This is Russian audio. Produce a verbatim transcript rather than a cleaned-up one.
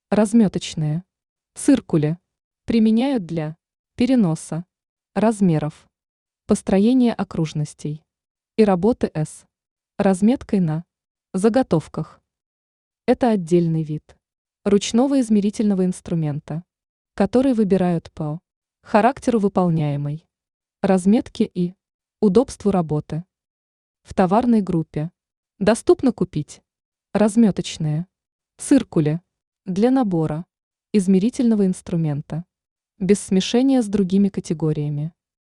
Разметочные. Циркули. Применяют для переноса размеров, построения окружностей и работы с разметкой на заготовках. Это отдельный вид ручного измерительного инструмента, который выбирают по характеру выполняемой разметки и удобству работы. В товарной группе доступно купить разметочные циркули для набора измерительного инструмента без смешения с другими категориями.